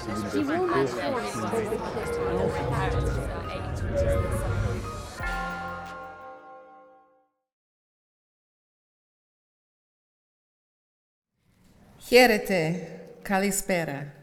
Χαίρετε, Kalispera.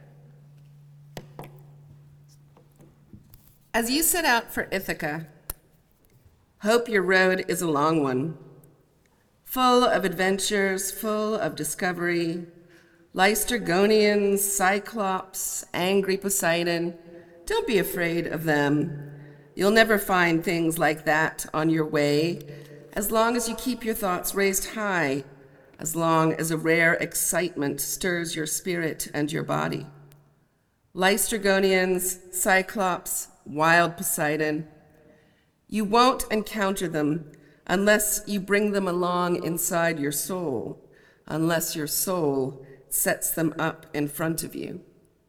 As you set out for Ithaca, hope your road is a long one, full of adventures, full of discovery, Lystrygonians, Cyclops, angry Poseidon. Don't be afraid of them. You'll never find things like that on your way, as long as you keep your thoughts raised high, as long as a rare excitement stirs your spirit and your body. Lystrygonians, Cyclops, wild Poseidon. You won't encounter them unless you bring them along inside your soul, unless your soul sets them up in front of you.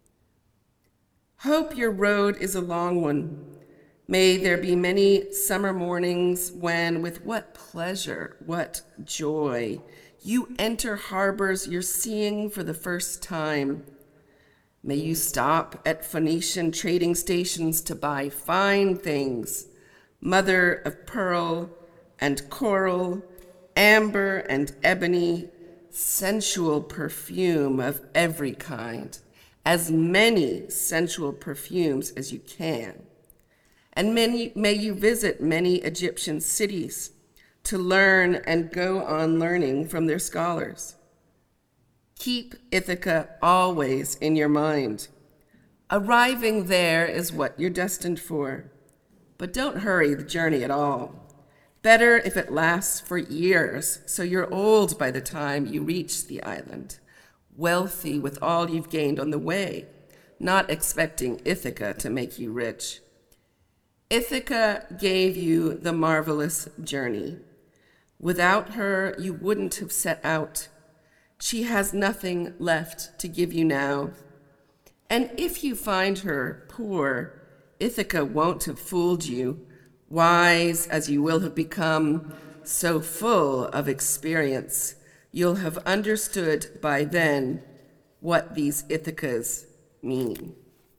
Hope your road is a long one. May there be many summer mornings when, with what pleasure, what joy, you enter harbors you're seeing for the first time. May you stop at Phoenician trading stations to buy fine things, mother of pearl and coral, amber and ebony, sensual perfume of every kind, as many sensual perfumes as you can. And may you visit many Egyptian cities to learn and go on learning from their scholars. Keep Ithaca always in your mind. Arriving there is what you're destined for, but don't hurry the journey at all. Better if it lasts for years, so you're old by the time you reach the island, wealthy with all you've gained on the way, not expecting Ithaca to make you rich. Ithaca gave you the marvelous journey. Without her, you wouldn't have set out. She has nothing left to give you now. And if you find her poor, Ithaca won't have fooled you, wise as you will have become, so full of experience, you'll have understood by then what these Ithacas mean.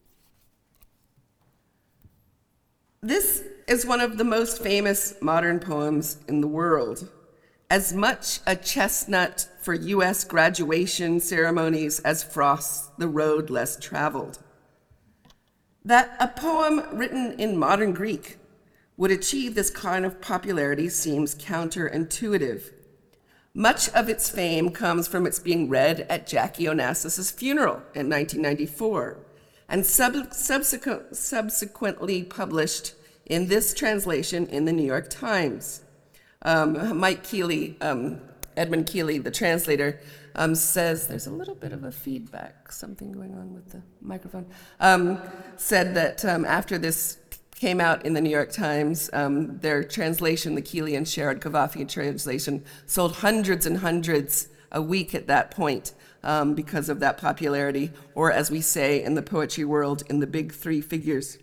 This is one of the most famous modern poems in the world, as much a chestnut for U.S. graduation ceremonies as Frost's The Road Less Traveled. That a poem written in modern Greek would achieve this kind of popularity seems counterintuitive. Much of its fame comes from its being read at Jackie Onassis's funeral in 1994, and subsequently published in this translation in the New York Times. Mike Keeley, Edmund Keeley, the translator, says, there's a little bit of a feedback, something going on with the microphone, said that after this came out in the New York Times, their translation, the Keeley and Sherrod Kavafi translation, sold hundreds and hundreds a week at that point because of that popularity, or as we say in the poetry world, in the big three figures.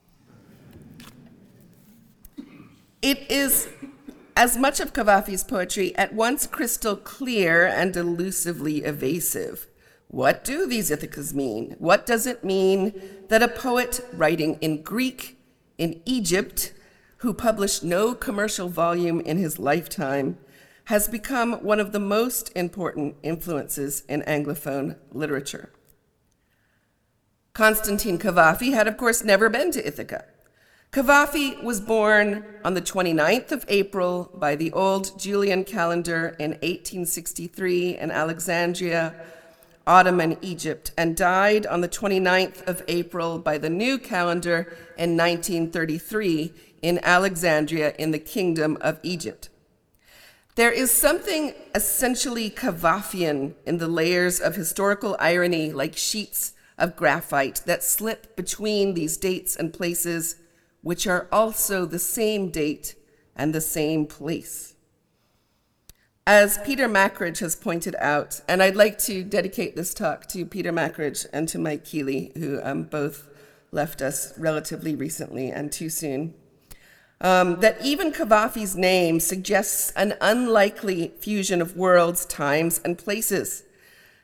It is, as much of Kavafi's poetry, at once crystal clear and elusively evasive. What do these Ithacas mean? What does it mean that a poet writing in Greek in Egypt, who published no commercial volume in his lifetime, has become one of the most important influences in Anglophone literature? Constantine Kavafi had, of course, never been to Ithaca. Kavafi was born on the 29th of April by the old Julian calendar in 1863 in Alexandria, Ottoman Egypt, and died on the 29th of April by the new calendar in 1933 in Alexandria in the Kingdom of Egypt. There is something essentially Kavafian in the layers of historical irony, like sheets of graphite, that slip between these dates and places, which are also the same date and the same place. As Peter Mackridge has pointed out, and I'd like to dedicate this talk to Peter Mackridge and to Mike Keeley, who both left us relatively recently and too soon, that even Kavafi's name suggests an unlikely fusion of worlds, times, and places.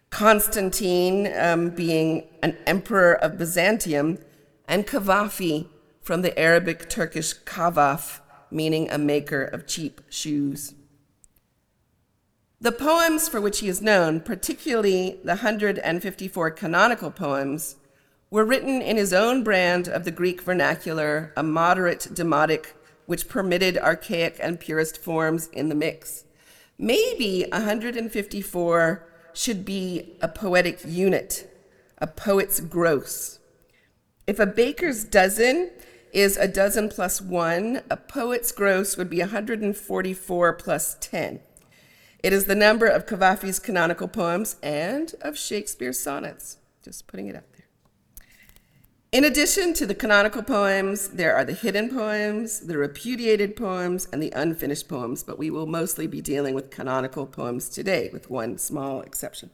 Constantine being an emperor of Byzantium, and Cavafy from the Arabic Turkish kavaf, meaning a maker of cheap shoes. The poems for which he is known, particularly the 154 canonical poems, were written in his own brand of the Greek vernacular, a moderate demotic which permitted archaic and purist forms in the mix. Maybe 154 should be a poetic unit, a poet's gross. If a baker's dozen is a dozen plus one, a poet's gross would be 144 plus 10. It is the number of Cavafy's canonical poems and of Shakespeare's sonnets. Just putting it out there. In addition to the canonical poems, there are the hidden poems, the repudiated poems, and the unfinished poems, but we will mostly be dealing with canonical poems today, with one small exception.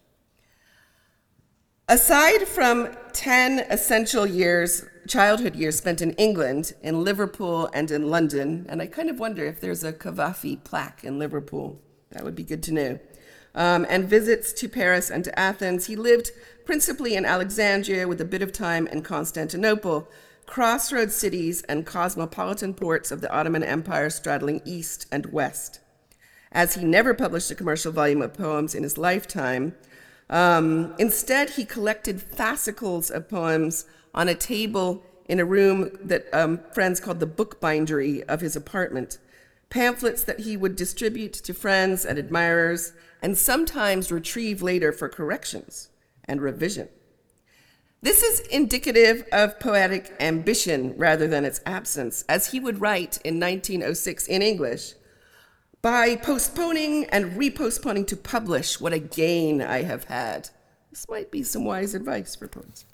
Aside from 10 essential years, childhood years spent in England, in Liverpool, and in London, and I kind of wonder if there's a Cavafy plaque in Liverpool. That would be good to know. And visits to Paris and to Athens. He lived principally in Alexandria with a bit of time in Constantinople, crossroads cities and cosmopolitan ports of the Ottoman Empire straddling east and west. As he never published a commercial volume of poems in his lifetime, instead he collected fascicles of poems on a table in a room that friends called the bookbindery of his apartment. Pamphlets that he would distribute to friends and admirers, and sometimes retrieve later for corrections and revision. This is indicative of poetic ambition rather than its absence, as he would write in 1906 in English, "By postponing and repostponing to publish, what a gain I have had." This might be some wise advice for poets.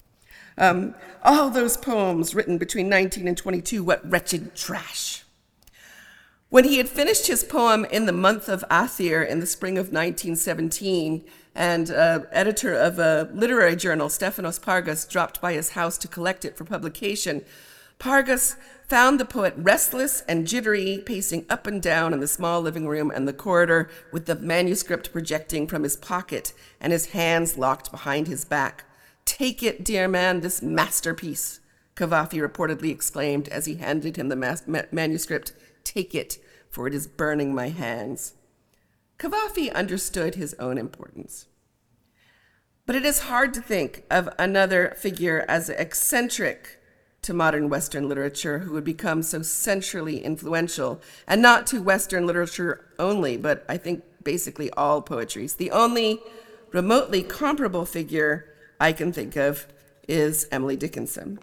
All those poems written between 19 and 22, what wretched trash. When he had finished his poem In the Month of Athir in the spring of 1917, and editor of a literary journal, Stephanos Pargas, dropped by his house to collect it for publication, Pargas found the poet restless and jittery, pacing up and down in the small living room and the corridor with the manuscript projecting from his pocket and his hands locked behind his back. "Take it, dear man, this masterpiece," Cavafy reportedly exclaimed as he handed him the manuscript. "Take it, for it is burning my hands." Cavafy understood his own importance. But it is hard to think of another figure as eccentric to modern Western literature who would become so centrally influential, and not to Western literature only, but I think basically all poetries. The only remotely comparable figure I can think of is Emily Dickinson.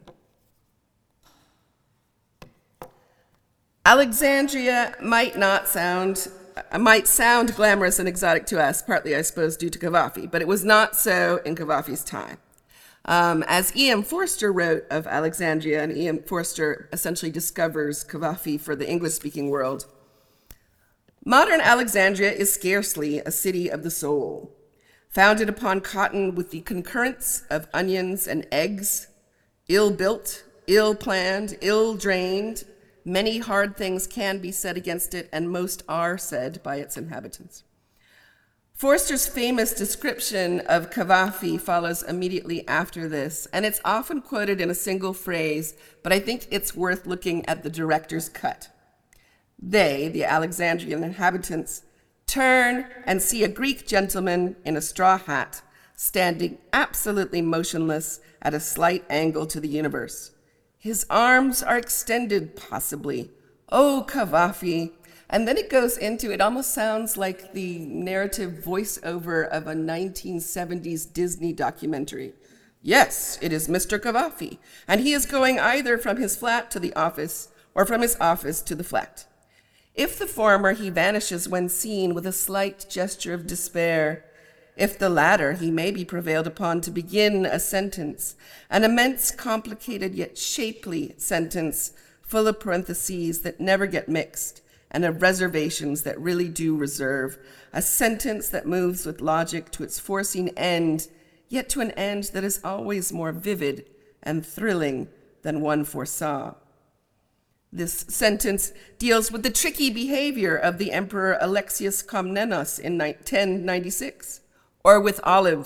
Alexandria might sound glamorous and exotic to us, partly, I suppose, due to Cavafy, but it was not so in Cavafy's time. As E.M. Forster wrote of Alexandria, and E.M. Forster essentially discovers Cavafy for the English-speaking world, "Modern Alexandria is scarcely a city of the soul, founded upon cotton with the concurrence of onions and eggs, ill-built, ill-planned, ill-drained. Many hard things can be said against it, and most are said by its inhabitants." Forster's famous description of Cavafy follows immediately after this, and it's often quoted in a single phrase, but I think it's worth looking at the director's cut. They, the Alexandrian inhabitants, turn and see a Greek gentleman in a straw hat, standing absolutely motionless at a slight angle to the universe. His arms are extended, possibly. "Oh, Cavafy." And then it goes into, it almost sounds like the narrative voiceover of a 1970s Disney documentary. "Yes, it is Mr. Cavafy, and he is going either from his flat to the office or from his office to the flat. If the former, he vanishes when seen with a slight gesture of despair. If the latter, he may be prevailed upon to begin a sentence, an immense, complicated, yet shapely sentence, full of parentheses that never get mixed, and of reservations that really do reserve, a sentence that moves with logic to its foreseen end, yet to an end that is always more vivid and thrilling than one foresaw." This sentence deals with the tricky behavior of the Emperor Alexius Komnenos in 1096, or with olives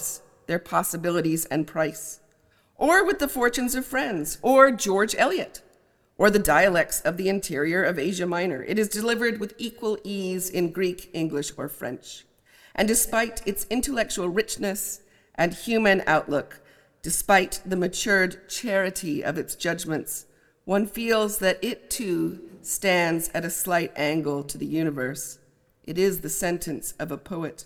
their possibilities and price, or with the fortunes of friends, or George Eliot, or the dialects of the interior of Asia Minor. It is delivered with equal ease in Greek, English, or French. And despite its intellectual richness and human outlook, despite the matured charity of its judgments, one feels that it too stands at a slight angle to the universe. It is the sentence of a poet.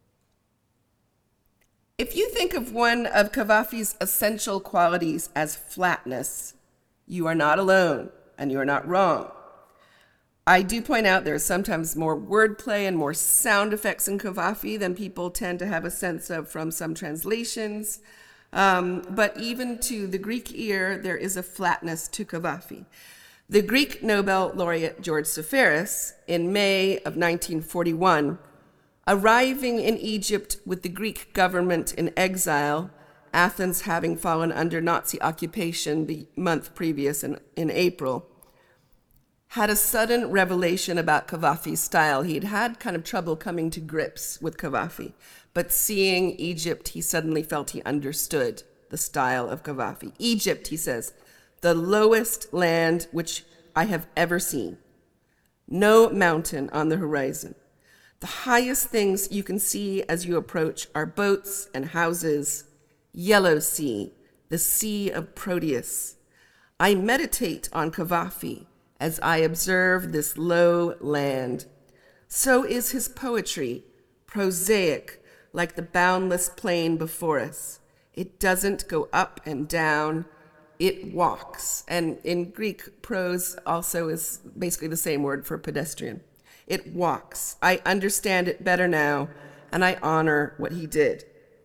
If you think of one of Cavafy's essential qualities as flatness, you are not alone, and you are not wrong. I do point out there is sometimes more wordplay and more sound effects in Cavafy than people tend to have a sense of from some translations. But even to the Greek ear, there is a flatness to Cavafy. The Greek Nobel laureate George Seferis, in May of 1941, arriving in Egypt with the Greek government in exile, Athens having fallen under Nazi occupation the month previous in April, had a sudden revelation about Cavafy's style. He'd had kind of trouble coming to grips with Cavafy, but seeing Egypt, he suddenly felt he understood the style of Cavafy. Egypt, he says, the lowest land which I have ever seen. No mountain on the horizon. The highest things you can see as you approach are boats and houses. Yellow Sea, the Sea of Proteus. I meditate on Cavafy as I observe this low land. So is his poetry, prosaic, like the boundless plain before us. It doesn't go up and down, it walks. And in Greek, prose also is basically the same word for pedestrian. It walks. I understand it better now, and I honor what he did.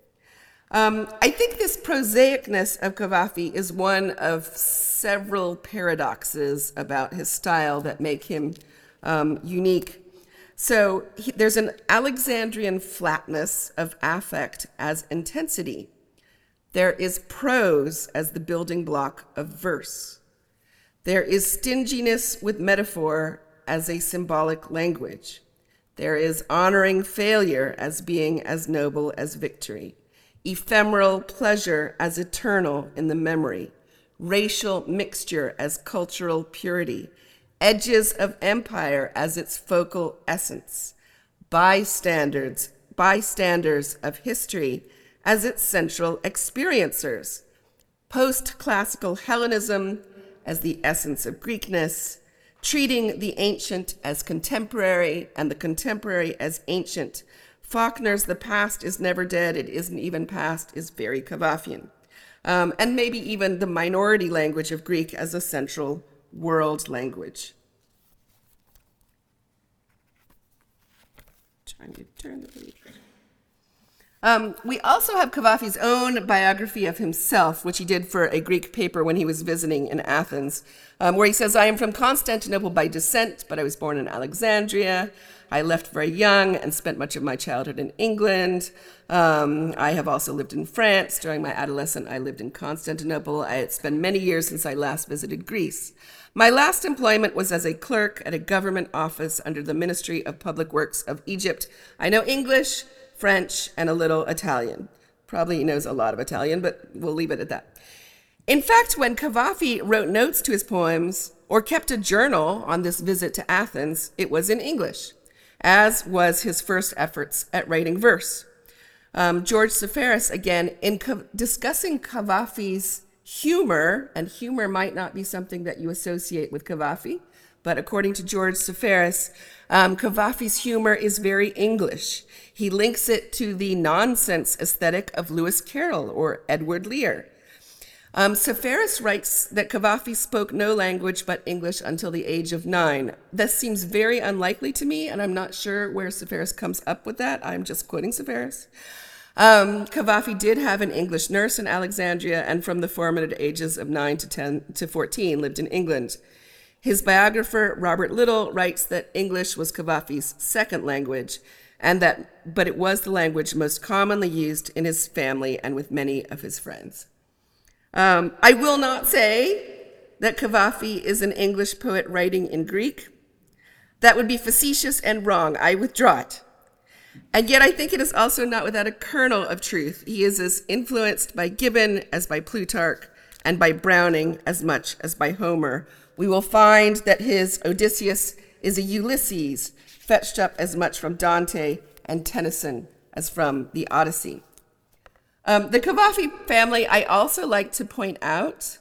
I think this prosaicness of Cavafy is one of several paradoxes about his style that make him unique. So there's an Alexandrian flatness of affect as intensity. There is prose as the building block of verse. There is stinginess with metaphor as a symbolic language. There is honoring failure as being as noble as victory. Ephemeral pleasure as eternal in the memory, racial mixture as cultural purity, edges of empire as its focal essence, bystanders of history as its central experiencers, post-classical Hellenism as the essence of Greekness, treating the ancient as contemporary and the contemporary as ancient. Faulkner's "The past is never dead, it isn't even past" is very Cavafyan. And maybe even the minority language of Greek as a central world language. Trying to turn the page. We also have Cavafy's own biography of himself, which he did for a Greek paper when he was visiting in Athens, where he says, "I am from Constantinople by descent, but I was born in Alexandria. I left very young and spent much of my childhood in England. I have also lived in France. During my adolescence, I lived in Constantinople. It's been many years since I last visited Greece. My last employment was as a clerk at a government office under the Ministry of Public Works of Egypt. I know English, French, and a little Italian." Probably he knows a lot of Italian, but we'll leave it at that. In fact, when Cavafy wrote notes to his poems or kept a journal on this visit to Athens, it was in English, as was his first efforts at writing verse. George Seferis, again, in discussing Cavafy's humor, and humor might not be something that you associate with Cavafy, but according to George Seferis, Cavafy's humor is very English. He links it to the nonsense aesthetic of Lewis Carroll or Edward Lear. Seferis writes that Cavafy spoke no language but English until the age of 9. This seems very unlikely to me, and I'm not sure where Seferis comes up with that. I'm just quoting Seferis. Cavafy did have an English nurse in Alexandria, and from the formative ages of 9 to 14 lived in England. His biographer, Robert Little, writes that English was Cavafy's second language, but it was the language most commonly used in his family and with many of his friends. I will not say that Cavafy is an English poet writing in Greek. That would be facetious and wrong. I withdraw it. And yet I think it is also not without a kernel of truth. He is as influenced by Gibbon as by Plutarch, and by Browning as much as by Homer. We will find that his Odysseus is a Ulysses, fetched up as much from Dante and Tennyson as from the Odyssey. The Cavafy family, I also like to point out,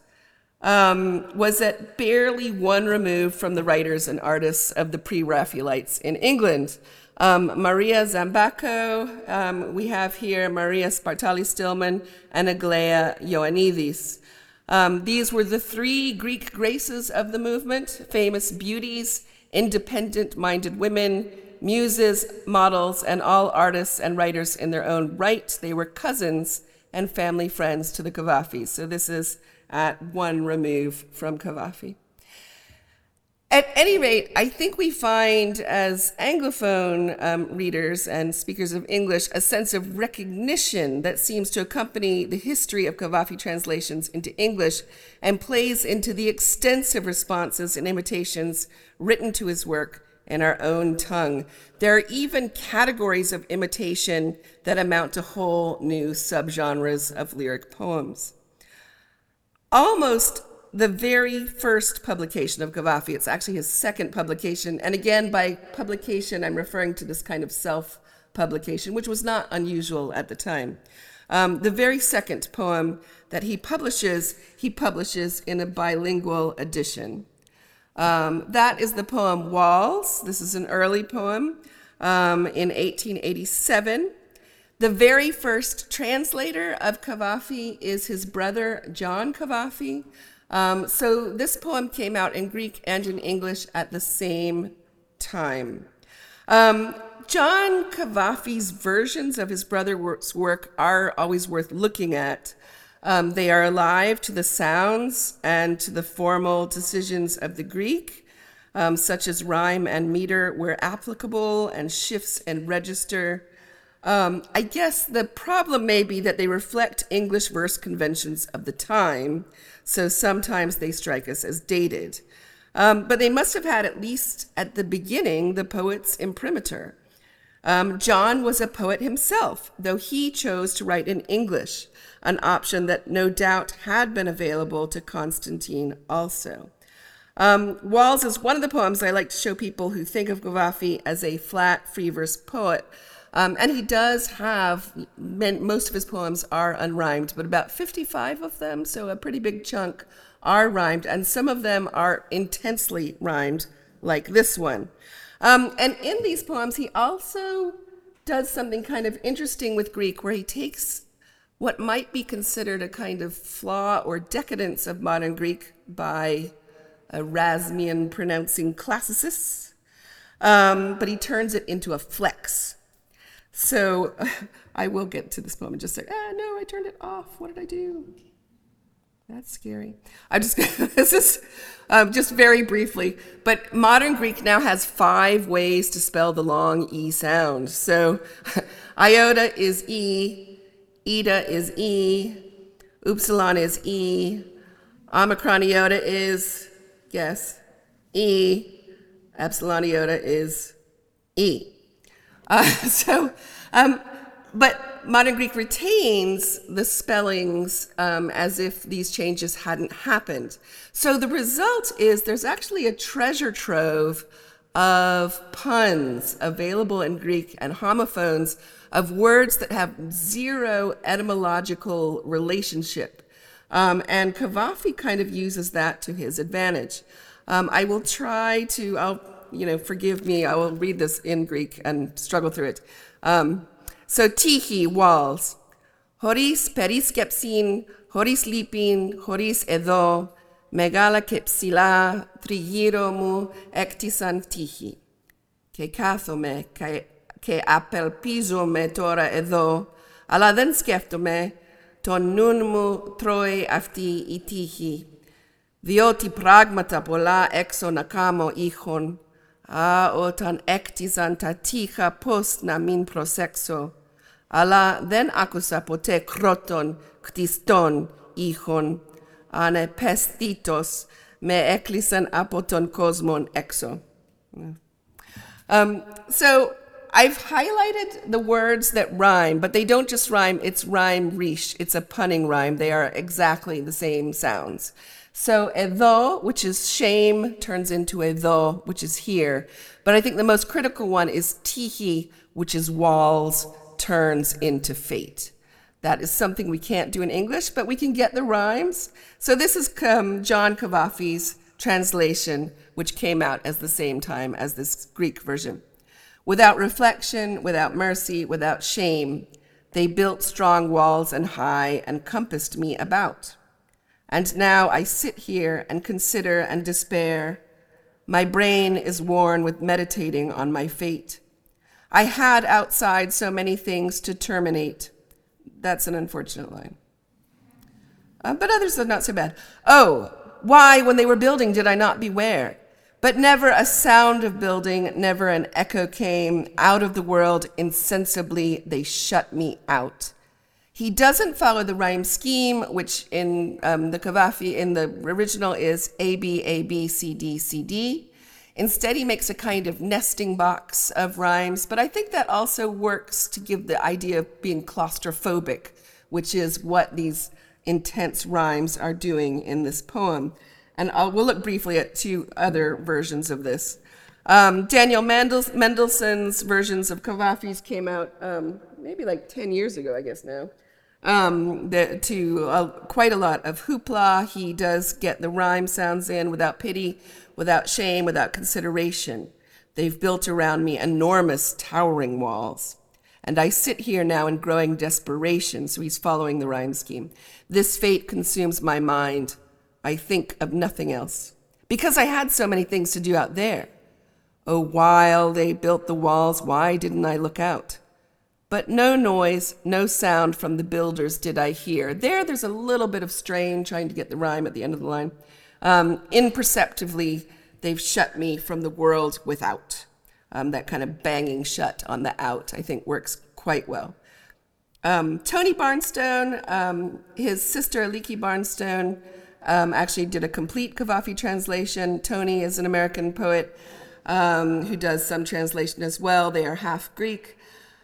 was at barely one remove from the writers and artists of the pre-Raphaelites in England. Maria Zambaco, we have here Maria Spartali Stillman, and Aglaia Ioannidis. These were the three Greek graces of the movement, famous beauties, independent-minded women, muses, models, and all artists and writers in their own right. They were cousins and family friends to the Cavafis. So this is at one remove from Cavafy. At any rate, I think we find as Anglophone readers and speakers of English a sense of recognition that seems to accompany the history of Cavafy translations into English and plays into the extensive responses and imitations written to his work in our own tongue. There are even categories of imitation that amount to whole new subgenres of lyric poems. Almost the very first publication of Cavafy, it's actually his second publication, and again, by publication, I'm referring to this kind of self-publication, which was not unusual at the time. The very second poem that he publishes in a bilingual edition. That is the poem Walls. This is an early poem in 1887. The very first translator of Cavafy is his brother, John Cavafy. So this poem came out in Greek and in English at the same time. John Cavafy's versions of his brother's work are always worth looking at. They are alive to the sounds and to the formal decisions of the Greek, such as rhyme and meter where applicable, and shifts and register. I guess the problem may be that they reflect English verse conventions of the time, so sometimes they strike us as dated. But they must have had, at least at the beginning, the poet's imprimatur. John was a poet himself, though he chose to write in English, an option that no doubt had been available to Constantine also. Walls is one of the poems I like to show people who think of Cavafy as a flat, free verse poet. And he does have, most of his poems are unrhymed, but about 55 of them, so a pretty big chunk, are rhymed, and some of them are intensely rhymed, like this one. And in these poems, he also does something kind of interesting with Greek, where he takes what might be considered a kind of flaw or decadence of modern Greek by Erasmian pronouncing classicists, but he turns it into a flex. So I will get to this poem and just say, no, I turned it off. What did I do? That's scary. This is just very briefly, but modern Greek now has 5 ways to spell the long E sound. So iota is E, eta is E, upsilon is E, omicron iota is, guess, E, epsilon iota is E. But modern Greek retains the spellings as if these changes hadn't happened. So the result is there's actually a treasure trove of puns available in Greek and homophones of words that have zero etymological relationship. And Cavafy kind of uses that to his advantage. I will try to, forgive me, I will read this in Greek and struggle through it. So tichi, walls. Horis periskepsin, horis lipin, horis edo, megala kepsila, trigiro ektisan tichi. Ke kathome, ke apelpizo me tora edo, ala then skeftome, ton nun troi afti itihi. Διότι πράγματα πολλά έξω να κάμω ήχον, όταν έκτιζαν τα τείχα πώς να μην προσέξω, αλλά δεν άκουσα ποτέ κρότων κτιστών ήχων, ανεπαισθητός με έκλεισαν από τον κόσμον έξω. So I've highlighted the words that rhyme, but they don't just rhyme, it's rhyme riche. It's a punning rhyme. They are exactly the same sounds. So edo, which is shame, turns into edo, which is here. But I think the most critical one is tihi, which is walls, turns into fate. That is something we can't do in English, but we can get the rhymes. So this is John Kavafi's translation, which came out at the same time as this Greek version. Without reflection, without mercy, without shame, they built strong walls and high and compassed me about. And now I sit here and consider and despair. My brain is worn with meditating on my fate. I had outside so many things to terminate. That's an unfortunate line. But others are not so bad. Oh, why, when they were building, did I not beware? But never a sound of building, never an echo came. Out of the world, insensibly, they shut me out. He doesn't follow the rhyme scheme, which in the Kavafi, in the original, is A, B, A, B, C, D, C, D. Instead, he makes a kind of nesting box of rhymes, but I think that also works to give the idea of being claustrophobic, which is what these intense rhymes are doing in this poem. And we'll look briefly at two other versions of this. Daniel Mendelssohn's versions of Kavafi's came out maybe like 10 years ago, I guess now. Quite a lot of hoopla. He does get the rhyme sounds in without pity, without shame, without consideration. They've built around me enormous towering walls. And I sit here now in growing desperation. So he's following the rhyme scheme. This fate consumes my mind. I think of nothing else. Because I had so many things to do out there. Oh, while they built the walls, why didn't I look out? But no noise, no sound from the builders did I hear. There's a little bit of strain trying to get the rhyme at the end of the line. Imperceptibly, they've shut me from the world without. That kind of banging shut on the out, I think, works quite well. Tony Barnstone, his sister Aliki Barnstone, actually did a complete Kavafi translation. Tony is an American poet who does some translation as well. They are half Greek.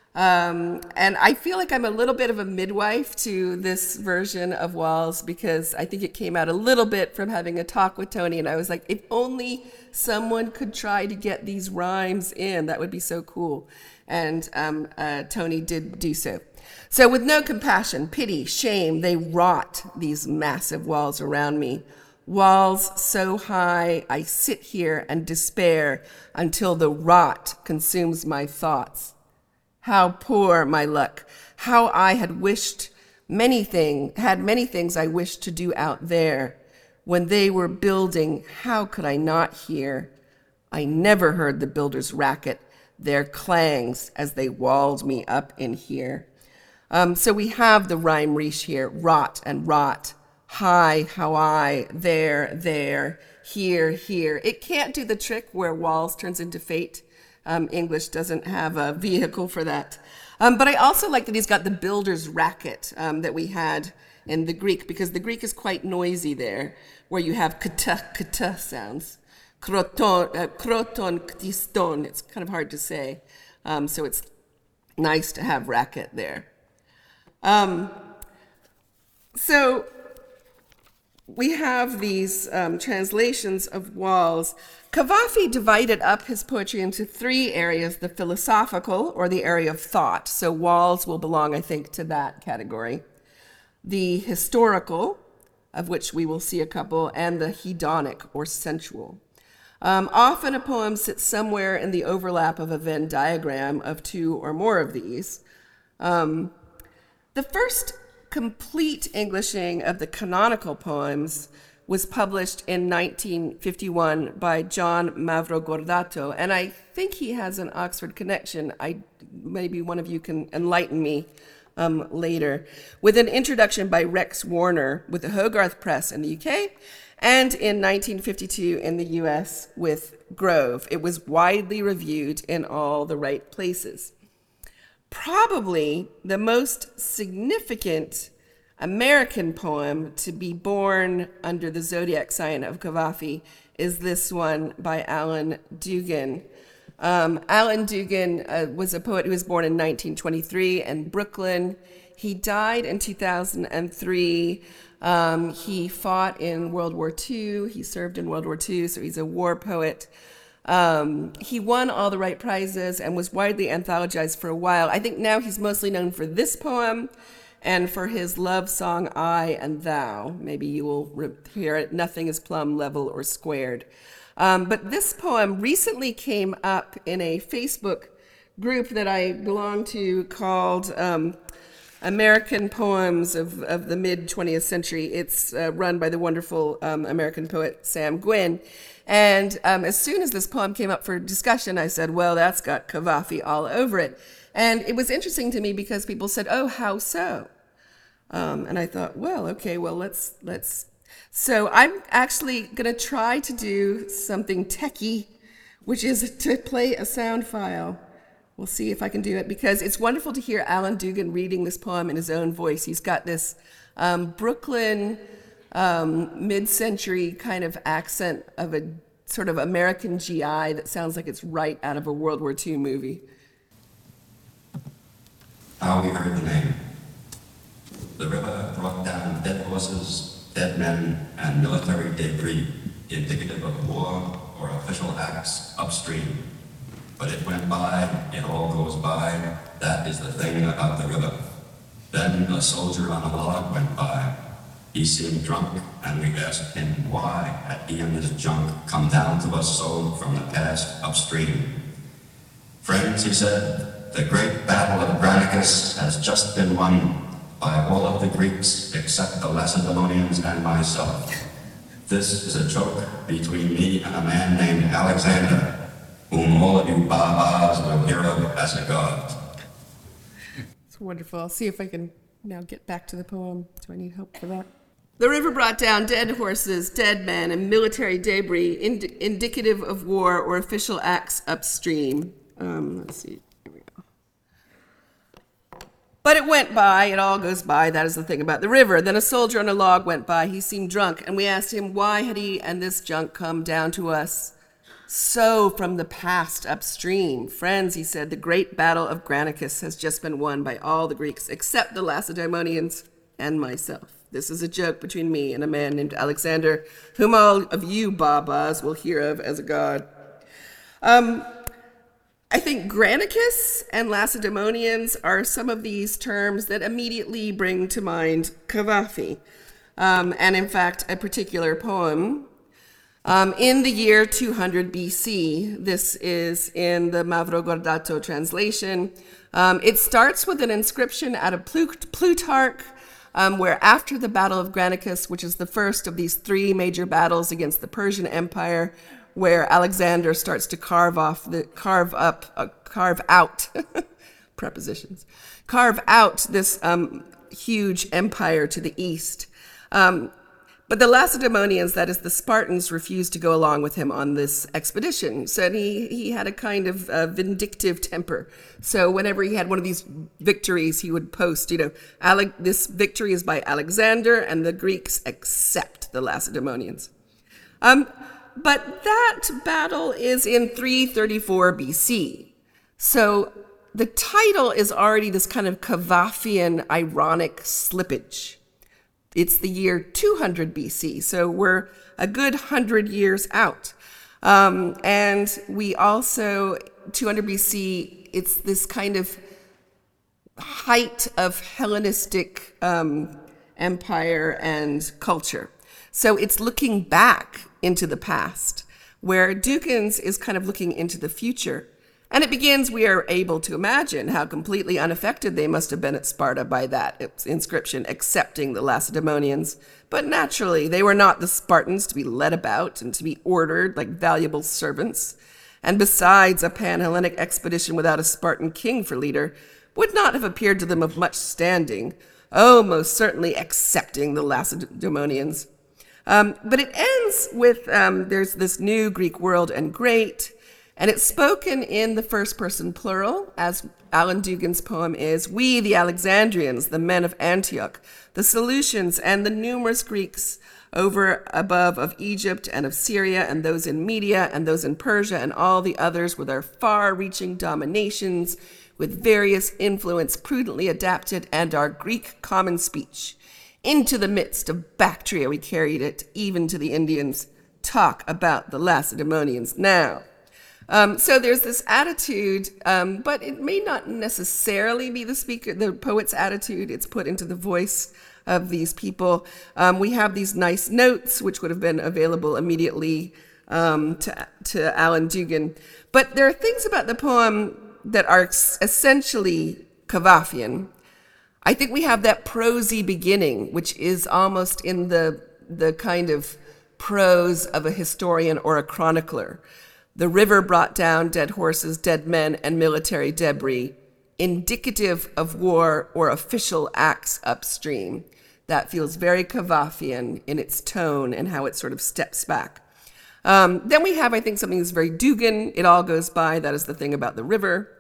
And I feel like I'm a little bit of a midwife to this version of Walls because I think it came out a little bit from having a talk with Tony. And I was like, if only someone could try to get these rhymes in, that would be so cool. And Tony did do so. So with no compassion, pity, shame, they wrought these massive walls around me. Walls so high, I sit here and despair until the rot consumes my thoughts. How poor my luck, how I had many things I wished to do out there. When they were building, how could I not hear? I never heard the builders' racket, their clangs as they walled me up in here. So we have the rhyme riche here, rot and rot, high, how I, there, here. It can't do the trick where walls turns into fate. English doesn't have a vehicle for that. But I also like that he's got the builder's racket that we had in the Greek, because the Greek is quite noisy there, where you have kta sounds. Kroton, ktiston, it's kind of hard to say. So it's nice to have racket there. So we have these translations of Walls. Kavafi divided up his poetry into three areas: the philosophical, or the area of thought. So Walls will belong, I think, to that category. The historical, of which we will see a couple, and the hedonic, or sensual. Often a poem sits somewhere in the overlap of a Venn diagram of two or more of these. The first complete Englishing of the canonical poems was published in 1951 by John Mavrocordato, and I think he has an Oxford connection. Maybe one of you can enlighten me later, with an introduction by Rex Warner with the Hogarth Press in the UK, and in 1952 in the US with Grove. It was widely reviewed in all the right places. Probably the most significant American poem to be born under the zodiac sign of Kavafi is this one by Alan Dugan, Alan Dugan was a poet who was born in 1923 in Brooklyn. He died in 2003. He fought in World War II. He served in World War II, so he's a war poet. He won all the right prizes and was widely anthologized for a while. I think now he's mostly known for this poem and for his love song, I and Thou. Maybe you will hear it, Nothing is Plumb, Level, or Squared. But this poem recently came up in a Facebook group that I belong to called American Poems of the mid-20th century. It's run by the wonderful American poet Sam Gwynne. And as soon as this poem came up for discussion, I said, well, that's got Cavafy all over it. And it was interesting to me because people said, oh, how so? And I thought, well, okay, well, let's. So I'm actually going to try to do something techie, which is to play a sound file. We'll see if I can do it, because it's wonderful to hear Alan Dugan reading this poem in his own voice. He's got this Brooklyn mid-century kind of accent of a sort of American GI that sounds like it's right out of a World War II movie. How we heard the name. The river brought down dead horses, dead men, and military debris, indicative of war or official acts upstream. But it went by, it all goes by, that is the thing about the river. Then a soldier on a log went by. He seemed drunk, and we asked him why had he and his junk come down to us so from the past upstream. Friends, he said, the great battle of Granicus has just been won by all of the Greeks except the Lacedaemonians and myself. This is a joke between me and a man named Alexander, whom all of you Babas will hear of as a god. It's wonderful. I'll see if I can now get back to the poem. Do I need help for that? The river brought down dead horses, dead men, and military debris, indicative of war or official acts upstream. Let's see. Here we go. But it went by. It all goes by. That is the thing about the river. Then a soldier on a log went by. He seemed drunk, and we asked him why had he and this junk come down to us so from the past upstream. Friends, he said, the great battle of Granicus has just been won by all the Greeks except the Lacedaemonians and myself. This is a joke between me and a man named Alexander, whom all of you Babas will hear of as a god. I think Granicus and Lacedaemonians are some of these terms that immediately bring to mind Cavafy. And in fact, a particular poem in the year 200 BC. This is in the Mavrocordato translation. It starts with an inscription out of Plutarch, where after the Battle of Granicus, which is the first of these three major battles against the Persian Empire, where Alexander starts to carve out this huge empire to the east. But the Lacedaemonians, that is the Spartans, refused to go along with him on this expedition. So he had a kind of vindictive temper. So whenever he had one of these victories, he would post, this victory is by Alexander, and the Greeks accept the Lacedaemonians. But that battle is in 334 BC. So the title is already this kind of Cavafian ironic slippage. It's the year 200 BC, so we're a good 100 years out. And we also, 200 BC, it's this kind of height of Hellenistic empire and culture. So it's looking back into the past, where Dugan's is kind of looking into the future. And it begins, we are able to imagine how completely unaffected they must have been at Sparta by that inscription, accepting the Lacedaemonians. But naturally, they were not the Spartans to be led about and to be ordered like valuable servants. And besides, a pan-Hellenic expedition without a Spartan king for leader would not have appeared to them of much standing. Oh, most certainly accepting the Lacedaemonians. But it ends with, there's this new Greek world and great. And it's spoken in the first person plural, as Alan Dugan's poem is. We, the Alexandrians, the men of Antioch, the Seleucians, and the numerous Greeks over above of Egypt and of Syria, and those in Media, and those in Persia, and all the others with our far-reaching dominations, with various influence prudently adapted, and our Greek common speech. Into the midst of Bactria we carried it, even to the Indians. Talk about the Lacedaemonians now. So there's this attitude, but it may not necessarily be the poet's attitude. It's put into the voice of these people. We have these nice notes, which would have been available immediately to Alan Dugan. But there are things about the poem that are essentially Cavafian. I think we have that prosy beginning, which is almost in the kind of prose of a historian or a chronicler. The river brought down dead horses, dead men, and military debris, indicative of war or official acts upstream. That feels very Cavafian in its tone and how it sort of steps back. Then we have, I think, something that's very Dugan. It all goes by. That is the thing about the river.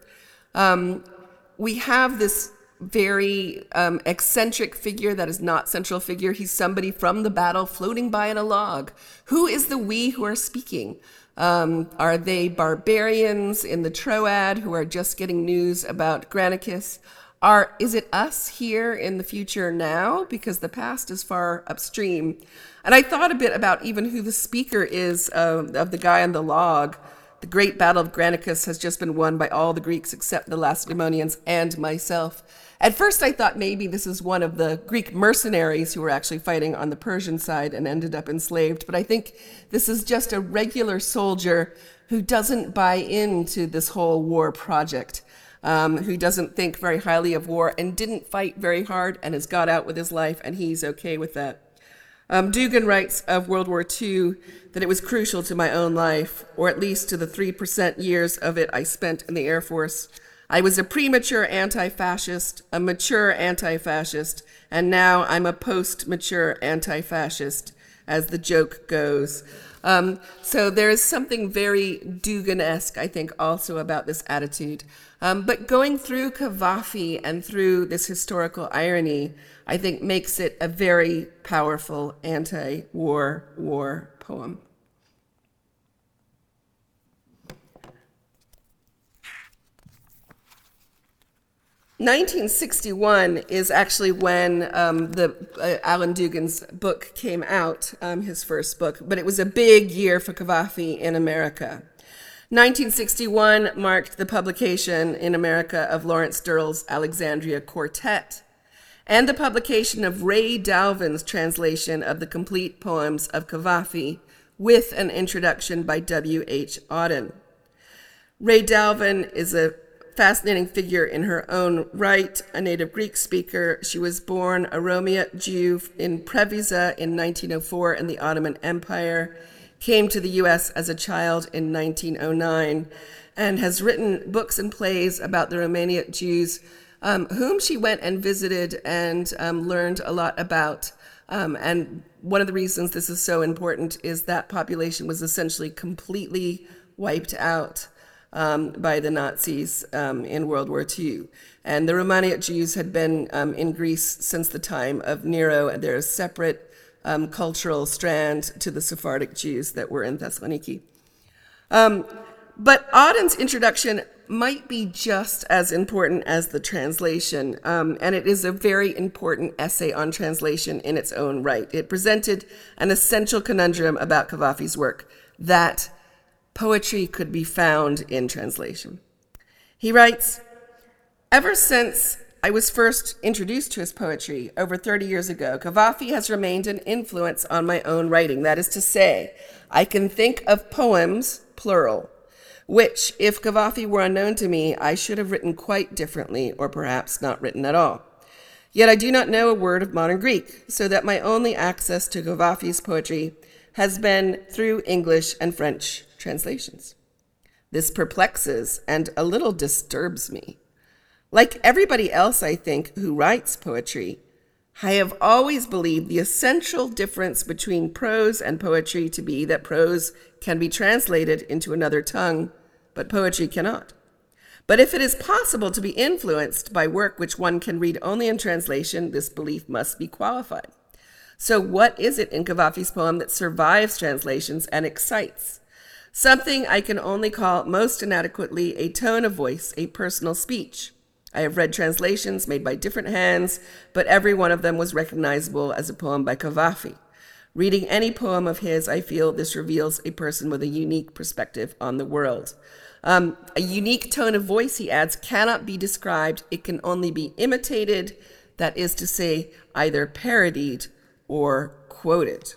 We have this very eccentric figure that is not central figure. He's somebody from the battle floating by in a log. Who is the we who are speaking? Are they barbarians in the Troad who are just getting news about Granicus? Is it us here in the future now? Because the past is far upstream. And I thought a bit about even who the speaker is of the guy on the log. The great battle of Granicus has just been won by all the Greeks except the Lacedaemonians and myself. At first I thought maybe this is one of the Greek mercenaries who were actually fighting on the Persian side and ended up enslaved. But I think this is just a regular soldier who doesn't buy into this whole war project, who doesn't think very highly of war and didn't fight very hard and has got out with his life, and he's okay with that. Dugan writes of World War II that it was crucial to my own life, or at least to the 3% years of it I spent in the Air Force. I was a premature anti-fascist, a mature anti-fascist, and now I'm a post-mature anti-fascist, as the joke goes. So there is something very Dugan-esque, I think, also about this attitude. But going through Cavafi and through this historical irony, I think makes it a very powerful anti-war poem. (1961) is actually when Alan Dugan's book came out, his first book, but it was a big year for Cavafi in America. 1961 marked the publication in America of Lawrence Durrell's Alexandria Quartet and the publication of Ray Dalvin's translation of the complete poems of Cavafi with an introduction by W.H. Auden. Ray Dalvin is a fascinating figure in her own right, a native Greek speaker. She was born a Romaic Jew in Preveza in 1904 in the Ottoman Empire, came to the U.S. as a child in 1909, and has written books and plays about the Romanian Jews, whom she went and visited and learned a lot about. And one of the reasons this is so important is that population was essentially completely wiped out by the Nazis in World War II. And the Romanian Jews had been in Greece since the time of Nero, and they're a separate cultural strand to the Sephardic Jews that were in Thessaloniki. But Auden's introduction might be just as important as the translation, and it is a very important essay on translation in its own right. It presented an essential conundrum about Cavafi's work, that poetry could be found in translation. He writes, "Ever since I was first introduced to his poetry over 30 years ago, Cavafi has remained an influence on my own writing. That is to say, I can think of poems, plural, which, if Cavafi were unknown to me, I should have written quite differently, or perhaps not written at all. Yet I do not know a word of modern Greek, so that my only access to Cavafi's poetry has been through English and French translations. This perplexes and a little disturbs me. Like everybody else, I think, who writes poetry, I have always believed the essential difference between prose and poetry to be that prose can be translated into another tongue, but poetry cannot. But if it is possible to be influenced by work which one can read only in translation, this belief must be qualified. So what is it in Cavafy's poem that survives translations and excites? Something I can only call most inadequately a tone of voice, a personal speech. I have read translations made by different hands, but every one of them was recognizable as a poem by Cavafy. Reading any poem of his, I feel this reveals a person with a unique perspective on the world. A unique tone of voice, he adds, cannot be described. It can only be imitated, that is to say, either parodied or quoted.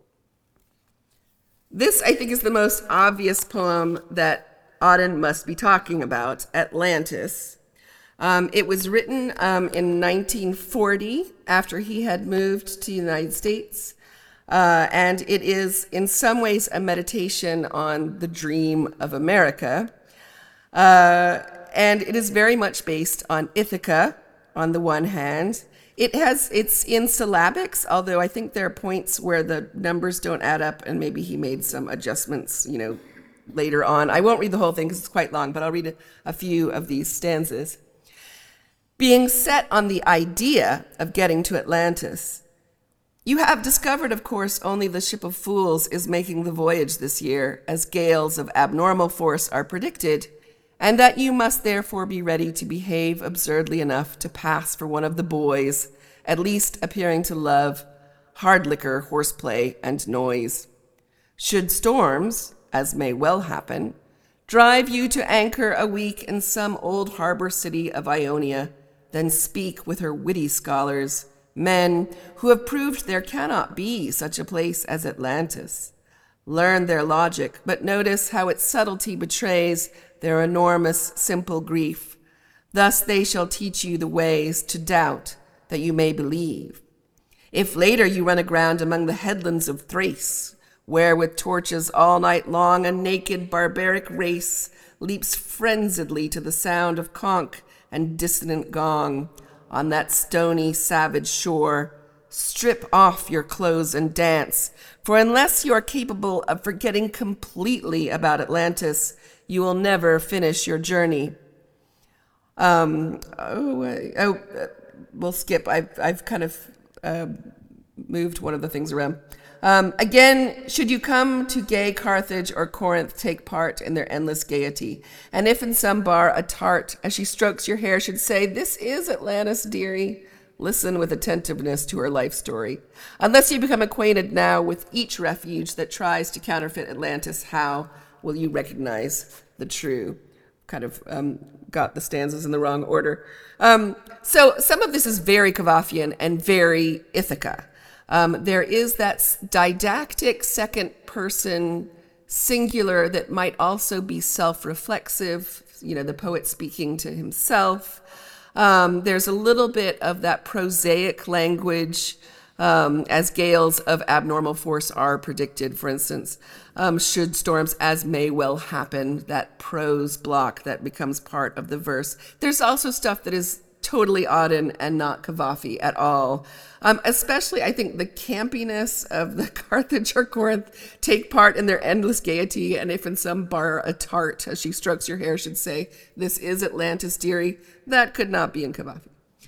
This, I think, is the most obvious poem that Auden must be talking about, Atlantis. It was written in 1940 after he had moved to the United States. And it is in some ways a meditation on the dream of America. And it is very much based on Ithaca on the one hand. It's in syllabics, although I think there are points where the numbers don't add up and maybe he made some adjustments, later on. I won't read the whole thing because it's quite long, but I'll read a few of these stanzas. Being set on the idea of getting to Atlantis, you have discovered, of course, only the ship of fools is making the voyage this year, as gales of abnormal force are predicted, and that you must therefore be ready to behave absurdly enough to pass for one of the boys, at least appearing to love hard liquor, horseplay, and noise. Should storms, as may well happen, drive you to anchor a week in some old harbor city of Ionia, then speak with her witty scholars, men who have proved there cannot be such a place as Atlantis. Learn their logic, but notice how its subtlety betrays their enormous, simple grief. Thus they shall teach you the ways to doubt that you may believe. If later you run aground among the headlands of Thrace, where with torches all night long a naked barbaric race leaps frenziedly to the sound of conch and dissonant gong, on that stony, savage shore, strip off your clothes and dance, for unless you are capable of forgetting completely about Atlantis, you will never finish your journey. We'll skip. I've kind of moved one of the things around. Again, should you come to gay Carthage or Corinth, take part in their endless gaiety. And if in some bar a tart, as she strokes your hair, should say, "This is Atlantis, dearie," listen with attentiveness to her life story. Unless you become acquainted now with each refuge that tries to counterfeit Atlantis, how will you recognize the true? Kind of got the stanzas in the wrong order. So some of this is very Cavafyian and very Ithaca. There is that didactic second person singular that might also be self-reflexive, the poet speaking to himself. There's a little bit of that prosaic language as gales of abnormal force are predicted, for instance. Should storms, as may well happen, that prose block that becomes part of the verse. There's also stuff that is totally Auden and not Cavafy at all. Especially, I think, the campiness of the Carthage or Corinth, take part in their endless gaiety, and if in some bar a tart, as she strokes your hair, should say, "This is Atlantis, dearie," that could not be in Cavafy.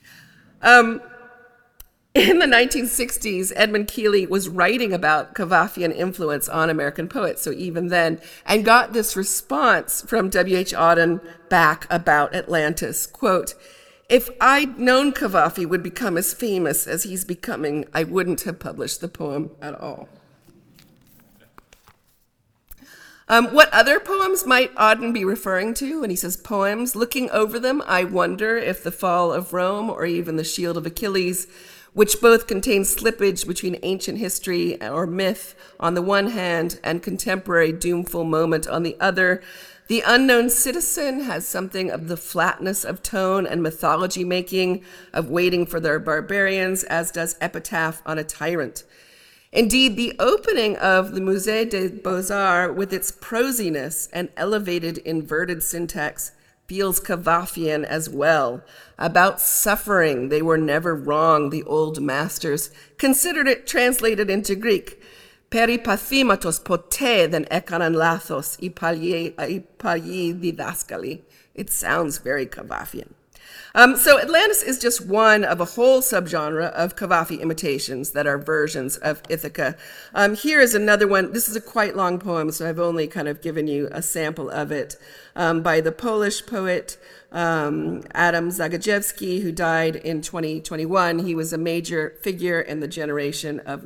In the 1960s, Edmund Keeley was writing about Cavafyian influence on American poets, so even then, and got this response from W.H. Auden back about Atlantis, quote, "If I'd known Cavafy would become as famous as he's becoming, I wouldn't have published the poem at all." What other poems might Auden be referring to when he says poems? Looking over them, I wonder if the Fall of Rome or even the Shield of Achilles, which both contain slippage between ancient history or myth on the one hand and contemporary doomful moment on the other. The Unknown Citizen has something of the flatness of tone and mythology making of waiting for their barbarians, as does Epitaph on a Tyrant. Indeed, the opening of the Musée des Beaux-Arts, with its prosiness and elevated inverted syntax, feels Cavafyian as well. About suffering, they were never wrong, the old masters considered it translated into Greek. Περιπαθήματος ποτέ δεν έκαναν λάθος οι παλιοί διδάσκαλοι. It sounds very Cavafian. So Atlantis is just one of a whole subgenre of Cavafi imitations that are versions of Ithaca. Here is another one. This is a quite long poem, so I've only kind of given you a sample of it, by the Polish poet Adam Zagajewski, who died in 2021. He was a major figure in the generation of